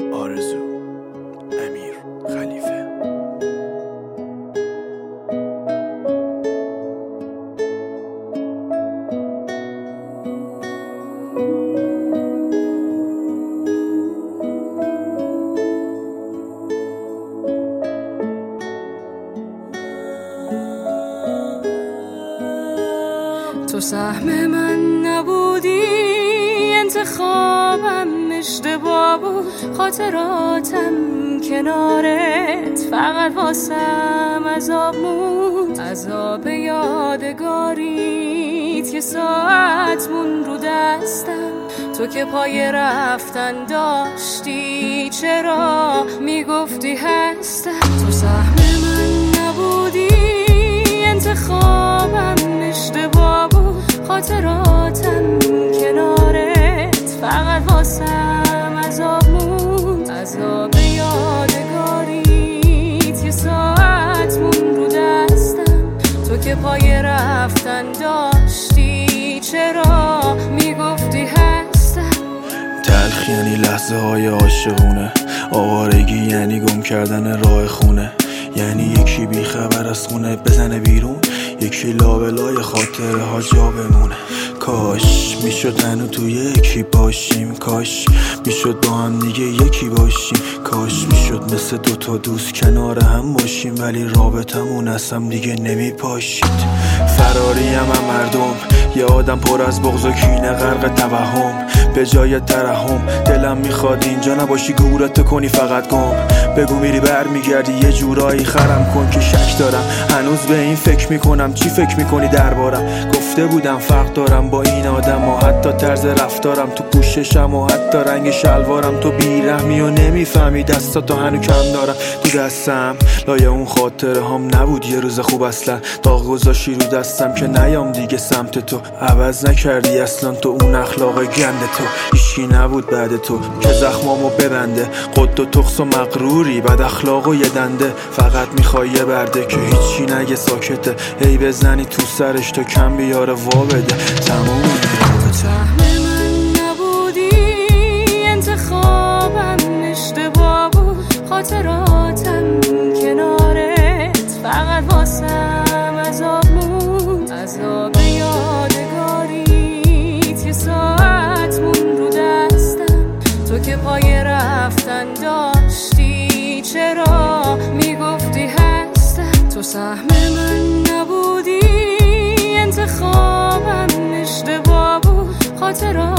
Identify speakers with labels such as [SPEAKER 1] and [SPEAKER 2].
[SPEAKER 1] آرزو امیر خلیفه.
[SPEAKER 2] تو سهم من نبودی، انتخابم اشتباه بود، خاطراتم کنارت فقط واسم عذاب موند. عذاب یادگاریت که ساعت مون رو دستم، تو که پای رفتن داشتی چرا میگفتی هستم. تو سهم من نبودی، انتخابم اشتباه بود، خاطراتم کنارت فقط واسم عذاب موند. عذاب یادگاریت یه ساعت مون رو دستم، تو که پای رفتن داشتی چرا میگفتی هستم.
[SPEAKER 1] تلخ یعنی لحظه های عاشقونه، آوارگی یعنی گم کردن راه خونه، یعنی یکی بی خبر از خونه بزنه بیرون، یکی لابلای خاطره ها جا بمونه. کاش میشد هنو تو یکی باشیم، کاش میشد با هم دیگه یکی باشیم، کاش میشد مثل دوتا دوست کنار هم باشیم، ولی رابطمون اصلا دیگه نمیپاشید. فراریم هم مردم، یه آدم پر از بغض و کینه غرق توهم، به جای ترحم دلم میخواد اینجا نباشی، گورت کنی فقط گم، بگو میری برمیگردی یه جورایی خرم کن که شک دارم هنوز به این فکر میکنم. چی فکر میکنی دربارم؟ گفته بودم فرق دارم با این آدم و حتی طرز رفتارم، تو پوششم و حتی رنگ شلوارم، تو بیرحمی و نمیفهمی دستاتو هنو کم دارم تو دستم. لایه اون خاطره هم نبود یه روز خوب اصلا، داغ گذاشی رو دستم که نیام دیگه سمت تو، عوض نکردی اصلا تو اون اخلاق گند تو، هیچی نبود بعد تو که زخمامو ببنده، قد و تخص و مغروری بد اخلاق و یه دنده، فقط میخوای یه برده که هیچی نگه ساکته، هی بزنی تو سرش تو کم بیاره وا بده تموم.
[SPEAKER 2] تو سهم من نبودی، انتخابم اشتباه بود، خاطراتم کنارت فقط واسم عذاب موند. عذاب یادگاریت یه ساعت مون رو دستم، تو که پای رفتن داشتی چرا میگفتی هستم. تو سهم من نبودی، انتخابم اشتباه بود، خاطرات